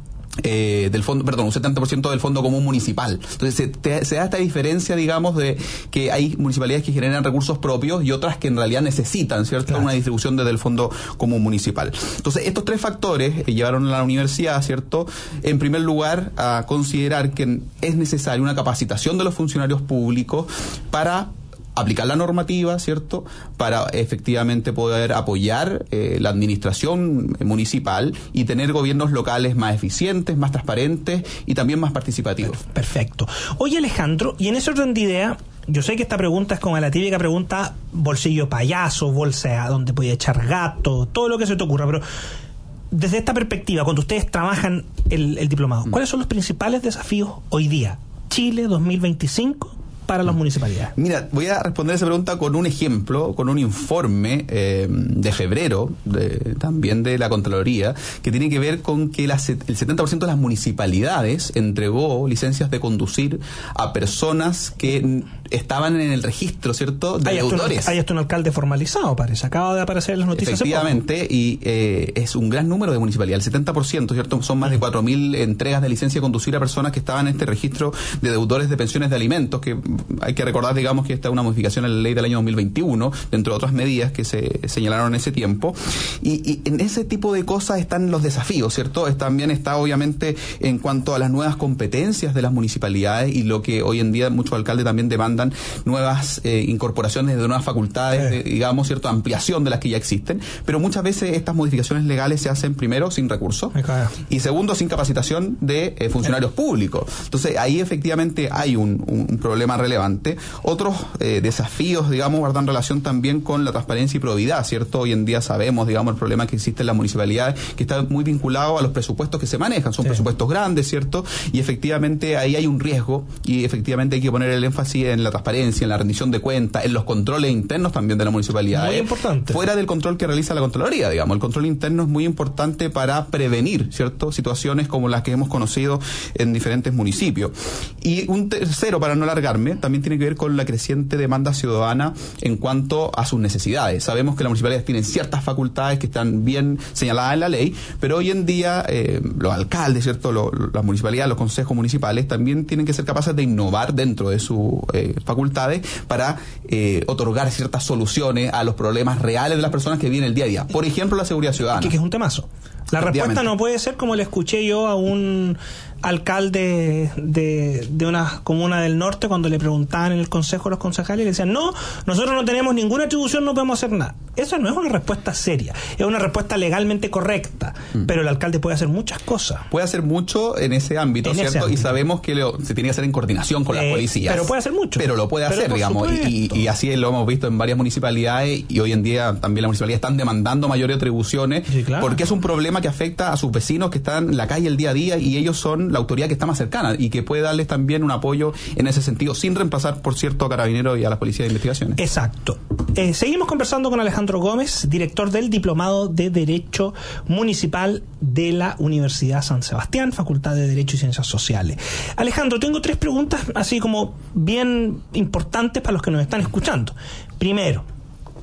Eh, del fondo, perdón, un setenta por ciento del fondo común municipal. Entonces se, te, se da esta diferencia, digamos, de que hay municipalidades que generan recursos propios y otras que en realidad necesitan, ¿cierto? Claro. Una distribución desde el fondo común municipal. Entonces estos tres factores eh, llevaron a la universidad, ¿cierto? En primer lugar, a considerar que es necesaria una capacitación de los funcionarios públicos para aplicar la normativa, ¿cierto?, para efectivamente poder apoyar eh, la administración municipal y tener gobiernos locales más eficientes, más transparentes y también más participativos. Perfecto. Oye, Alejandro, y en ese orden de idea, yo sé que esta pregunta es como la típica pregunta bolsillo payaso, bolsa donde puede echar gato, todo lo que se te ocurra, pero desde esta perspectiva, cuando ustedes trabajan el, el diplomado, ¿cuáles son los principales desafíos hoy día? Chile dos mil veinticinco para las municipalidades. Mira, voy a responder esa pregunta con un ejemplo, con un informe eh, de febrero, de, también de la Contraloría, que tiene que ver con que la, el setenta por ciento de las municipalidades entregó licencias de conducir a personas que estaban en el registro, ¿cierto?, de hay deudores. Hasta un, hay hasta un alcalde formalizado, parece. Acaba de aparecer en las noticias. Efectivamente, y eh, es un gran número de municipalidades, el setenta por ciento, ¿cierto? Son más de cuatro mil entregas de licencia de conducir a personas que estaban en este registro de deudores de pensiones de alimentos, que hay que recordar, digamos, que esta es una modificación a la ley del año dos mil veintiuno, dentro de otras medidas que se señalaron en ese tiempo. Y, y en ese tipo de cosas están los desafíos, ¿cierto? Es, también está, obviamente, en cuanto a las nuevas competencias de las municipalidades y lo que hoy en día muchos alcaldes también demandan, nuevas eh, incorporaciones de nuevas facultades, sí. de, digamos, cierto, ampliación de las que ya existen. Pero muchas veces estas modificaciones legales se hacen, primero, sin recursos, y segundo, sin capacitación de eh, funcionarios sí. públicos. Entonces, ahí efectivamente hay un, un problema relevante. Otros eh, desafíos, digamos, guardan relación también con la transparencia y probidad, ¿cierto? Hoy en día sabemos, digamos, el problema que existe en las municipalidades, que está muy vinculado a los presupuestos que se manejan. Son sí. presupuestos grandes, ¿cierto? Y efectivamente ahí hay un riesgo, y efectivamente hay que poner el énfasis en la transparencia, en la rendición de cuentas, en los controles internos también de la municipalidad. Muy importante. Fuera del control que realiza la Contraloría, digamos. El control interno es muy importante para prevenir, ¿cierto?, situaciones como las que hemos conocido en diferentes municipios. Y un tercero, para no alargarme, también tiene que ver con la creciente demanda ciudadana en cuanto a sus necesidades. Sabemos que las municipalidades tienen ciertas facultades que están bien señaladas en la ley, pero hoy en día eh, los alcaldes, ¿cierto?, lo, las municipalidades, los consejos municipales también tienen que ser capaces de innovar dentro de sus eh, facultades para eh, otorgar ciertas soluciones a los problemas reales de las personas que viven el día a día. Por ejemplo, la seguridad ciudadana. Que, que es un temazo. La respuesta no puede ser como le escuché yo a un alcalde de, de una comuna del norte cuando le preguntaban en el consejo a los concejales y le decían, no, nosotros no tenemos ninguna atribución, no podemos hacer nada. Eso no es una respuesta seria, es una respuesta legalmente correcta, mm. pero el alcalde puede hacer muchas cosas. Puede hacer mucho en ese ámbito, en ¿cierto? Ese ámbito. Y sabemos que lo, se tiene que hacer en coordinación con eh, las policías. Pero puede hacer mucho. Pero lo puede pero hacer, digamos, y, y así lo hemos visto en varias municipalidades, y hoy en día también las municipalidades están demandando mayores atribuciones, sí, claro. porque es un problema que afecta a sus vecinos que están en la calle el día a día, y ellos son la autoridad que está más cercana y que puede darles también un apoyo en ese sentido, sin reemplazar, por cierto, a Carabineros y a la Policía de Investigaciones. Exacto. Eh, seguimos conversando con Alejandro Gómez, director del Diplomado de Derecho Municipal de la Universidad San Sebastián, Facultad de Derecho y Ciencias Sociales. Alejandro, tengo tres preguntas así como bien importantes para los que nos están escuchando. Primero,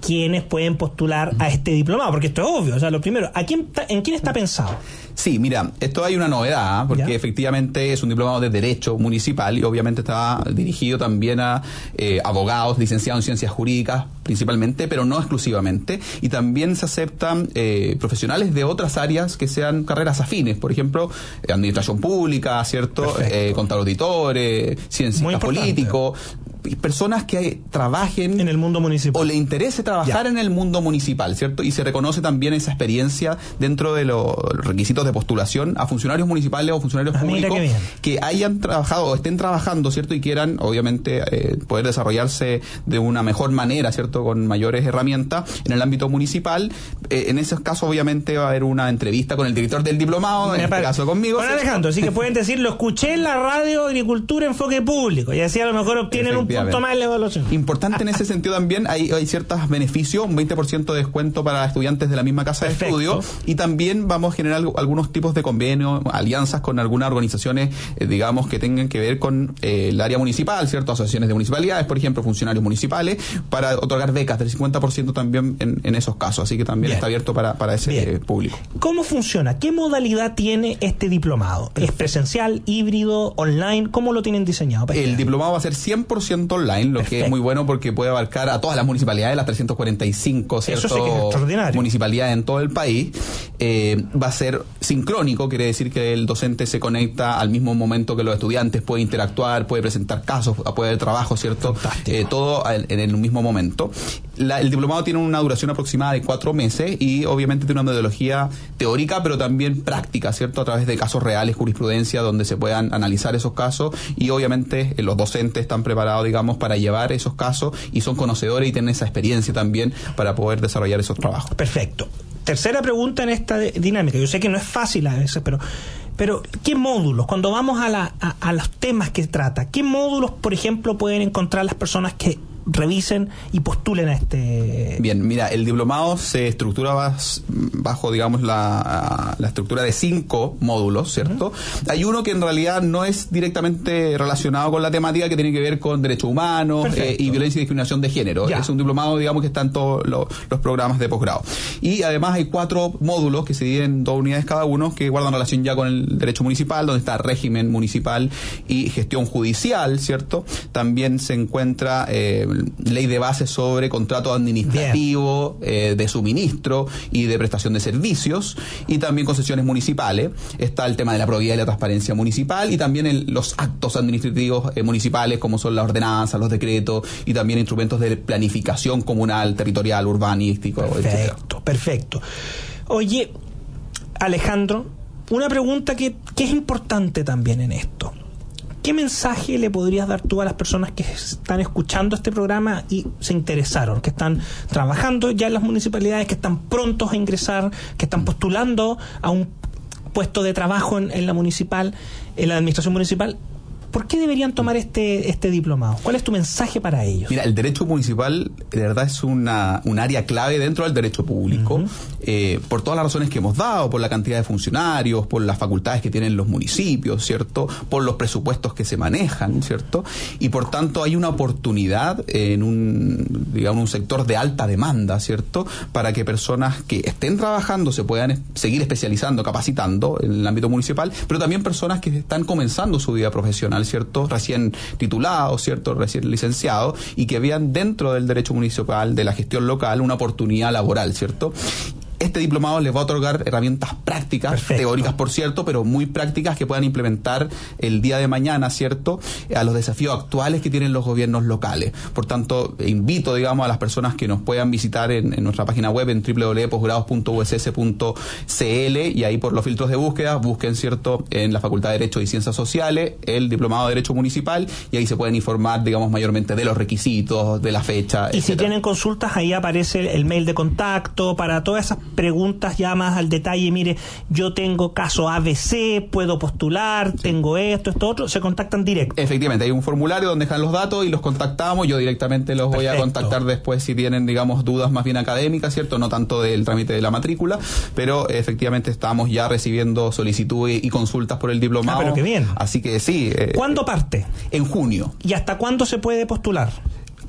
quienes pueden postular a este diplomado, porque esto es obvio, o sea, lo primero, ¿a quién, ¿en quién está pensado? Sí, mira, esto hay una novedad, porque ¿ya? Efectivamente es un diplomado de Derecho Municipal y obviamente está dirigido también a eh, abogados, licenciados en Ciencias Jurídicas principalmente, pero no exclusivamente, y también se aceptan eh, profesionales de otras áreas que sean carreras afines, por ejemplo, eh, Administración Pública, ¿cierto? Eh, contador auditores, ciencias políticos, personas que trabajen en el mundo municipal o le interese trabajar ya. en el mundo municipal, ¿cierto? Y se reconoce también esa experiencia dentro de los requisitos de postulación a funcionarios municipales o funcionarios ah, públicos que hayan trabajado o estén trabajando, ¿cierto? Y quieran, obviamente, eh, poder desarrollarse de una mejor manera, ¿cierto? Con mayores herramientas en el ámbito municipal. Eh, en esos casos, obviamente, va a haber una entrevista con el director del diplomado, Me en este caso conmigo. Con Alejandro, así que pueden decir, lo escuché en la radio Agricultura Enfoque Público, y así a lo mejor obtienen un punto más en la evaluación. Importante en ese sentido también, hay, hay ciertos beneficios, un veinte por ciento de descuento para estudiantes de la misma casa Perfecto. de estudio, y también vamos a generar algunos tipos de convenios, alianzas con algunas organizaciones, eh, digamos, que tengan que ver con eh, el área municipal, ¿cierto? Asociaciones de municipalidades, por ejemplo, funcionarios municipales, para otorgar becas del cincuenta por ciento también en, en esos casos, así que también Bien. está abierto para, para ese eh, público. ¿Cómo funciona? ¿Qué modalidad tiene este diplomado? ¿Es presencial, híbrido, online? ¿Cómo lo tienen diseñado? El diplomado va a ser cien por ciento online, lo Perfecto. que es muy bueno porque puede abarcar a todas las municipalidades, las trescientas cuarenta y cinco, ¿cierto? Eso sí que es extraordinario. Municipalidades en todo el país. Eh, va a ser sincrónico, quiere decir que el docente se conecta al mismo momento que los estudiantes, puede interactuar, puede presentar casos, puede hacer trabajo, ¿cierto? Eh, todo en el mismo momento. La, el diplomado tiene una duración aproximada de cuatro meses y obviamente tiene una metodología teórica, pero también práctica, ¿cierto? A través de casos reales, jurisprudencia, donde se puedan analizar esos casos y obviamente eh, los docentes están preparados, digamos, para llevar esos casos y son conocedores y tienen esa experiencia también para poder desarrollar esos trabajos. Perfecto. Tercera pregunta en esta de, dinámica. Yo sé que no es fácil a veces, pero pero ¿qué módulos? Cuando vamos a, la, a, a los temas que trata, ¿qué módulos, por ejemplo, pueden encontrar las personas que revisen y postulen a este... Bien, mira, el diplomado se estructura bajo, digamos, la, la estructura de cinco módulos, ¿cierto? Uh-huh. Hay uno que en realidad no es directamente relacionado con la temática, que tiene que ver con derechos humanos eh, y violencia y discriminación de género. Ya. Es un diplomado, digamos, que está en todos los, los programas de posgrado. Y además hay cuatro módulos que se dividen en dos unidades cada uno, que guardan relación ya con el derecho municipal, donde está régimen municipal y gestión judicial, ¿cierto? También se encuentra... Eh, ley de base sobre contrato administrativo eh, de suministro y de prestación de servicios, y también concesiones municipales. Está el tema de la probidad y la transparencia municipal, y también el, los actos administrativos eh, municipales, como son las ordenanzas, los decretos, y también instrumentos de planificación comunal, territorial, urbanístico, perfecto, etcétera. Perfecto. Oye, Alejandro, una pregunta que, que es importante también en esto. ¿Qué mensaje le podrías dar tú a las personas que están escuchando este programa y se interesaron, que están trabajando ya en las municipalidades, que están prontos a ingresar, que están postulando a un puesto de trabajo en, en la municipal, en la administración municipal? ¿Por qué deberían tomar este este diplomado? ¿Cuál es tu mensaje para ellos? Mira, el derecho municipal de verdad es una un área clave dentro del derecho público, uh-huh. eh, por todas las razones que hemos dado, por la cantidad de funcionarios, por las facultades que tienen los municipios, ¿cierto? Por los presupuestos que se manejan, ¿cierto? Y por tanto hay una oportunidad en un, digamos, un sector de alta demanda, ¿cierto? Para que personas que estén trabajando se puedan seguir especializando, capacitando en el ámbito municipal, pero también personas que están comenzando su vida profesional, ¿cierto? Recién titulados, ¿cierto? Recién licenciados, y que vean dentro del derecho municipal, de la gestión local, una oportunidad laboral, ¿cierto? Este diplomado les va a otorgar herramientas prácticas, Perfecto. teóricas por cierto, pero muy prácticas que puedan implementar el día de mañana, ¿cierto?, a los desafíos actuales que tienen los gobiernos locales. Por tanto, invito, digamos, a las personas que nos puedan visitar en, en nuestra página web en doble u doble u doble u punto posgrados punto u s s punto c l, y ahí por los filtros de búsqueda busquen, ¿cierto?, en la Facultad de Derecho y Ciencias Sociales el diplomado de Derecho Municipal, y ahí se pueden informar, digamos, mayormente de los requisitos, de la fecha, y etcétera. Si tienen consultas, ahí aparece el mail de contacto para todas esas preguntas ya más al detalle. Mire, yo tengo caso A B C, puedo postular, sí. tengo esto, esto, otro, se contactan directo. Efectivamente, hay un formulario donde dejan los datos y los contactamos. Yo directamente los Perfecto. voy a contactar después si tienen, digamos, dudas más bien académicas, ¿cierto? No tanto del trámite de la matrícula, pero efectivamente estamos ya recibiendo solicitudes y consultas por el diplomado. Ah, pero qué bien. Así que sí. Eh, ¿Cuándo parte? En junio. ¿Y hasta cuándo se puede postular?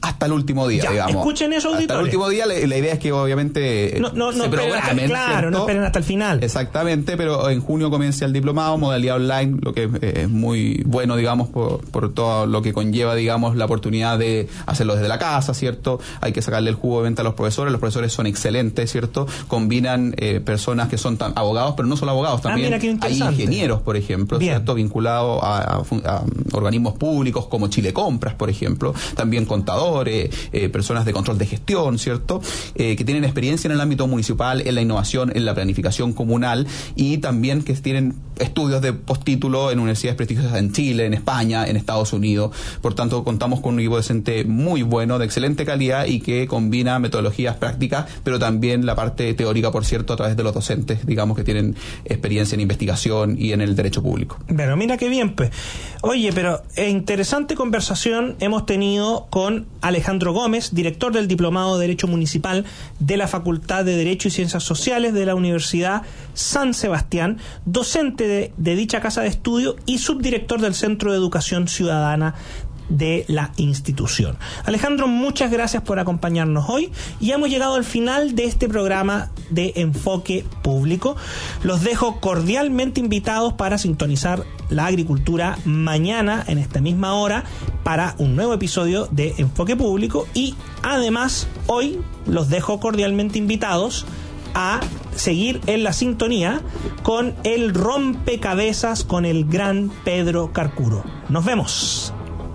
hasta el último día, ya, digamos. Escuchen eso, auditores. Hasta el último día, la, la idea es que obviamente no, no, no se programen, programen, claro, ¿cierto? no esperen hasta el final. Exactamente, pero en junio comienza el diplomado, modalidad online, lo que eh, es muy bueno, digamos, por, por todo lo que conlleva, digamos, la oportunidad de hacerlo desde la casa, ¿cierto? Hay que sacarle el jugo de venta a los profesores, los profesores son excelentes, ¿cierto? Combinan eh, personas que son tan, abogados, pero no solo abogados, también ah, mira, hay ingenieros, por ejemplo, Bien. ¿cierto? Vinculados a, a, a organismos públicos como Chile Compras, por ejemplo, también contadores, eh, personas de control de gestión, ¿cierto? Eh, que tienen experiencia en el ámbito municipal, en la innovación, en la planificación comunal y también que tienen estudios de postítulo en universidades prestigiosas en Chile, en España, en Estados Unidos. Por tanto, contamos con un equipo docente muy bueno, de excelente calidad y que combina metodologías prácticas, pero también la parte teórica, por cierto, a través de los docentes, digamos, que tienen experiencia en investigación y en el derecho público. Pero mira qué bien, pues. Oye, pero interesante conversación hemos tenido con Alejandro Gómez, director del Diplomado de Derecho Municipal de la Facultad de Derecho y Ciencias Sociales de la Universidad San Sebastián, docente de, de dicha casa de estudio y subdirector del Centro de Educación Ciudadana de la institución. Alejandro, muchas gracias por acompañarnos hoy y hemos llegado al final de este programa de Enfoque Público. Los dejo cordialmente invitados para sintonizar la agricultura mañana en esta misma hora para un nuevo episodio de Enfoque Público y además hoy los dejo cordialmente invitados a seguir en la sintonía con el rompecabezas con el gran Pedro Carcuro. Nos vemos.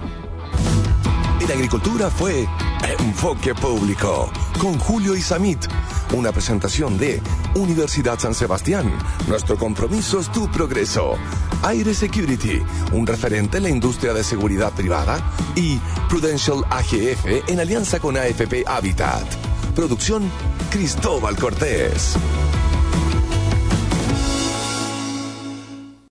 En agricultura fue Enfoque Público con Julio Isamit, una presentación de Universidad San Sebastián. Nuestro compromiso es tu progreso. Aire Security, un referente en la industria de seguridad privada, y Prudential A G F en alianza con A F P Habitat. Producción Cristóbal Cortés.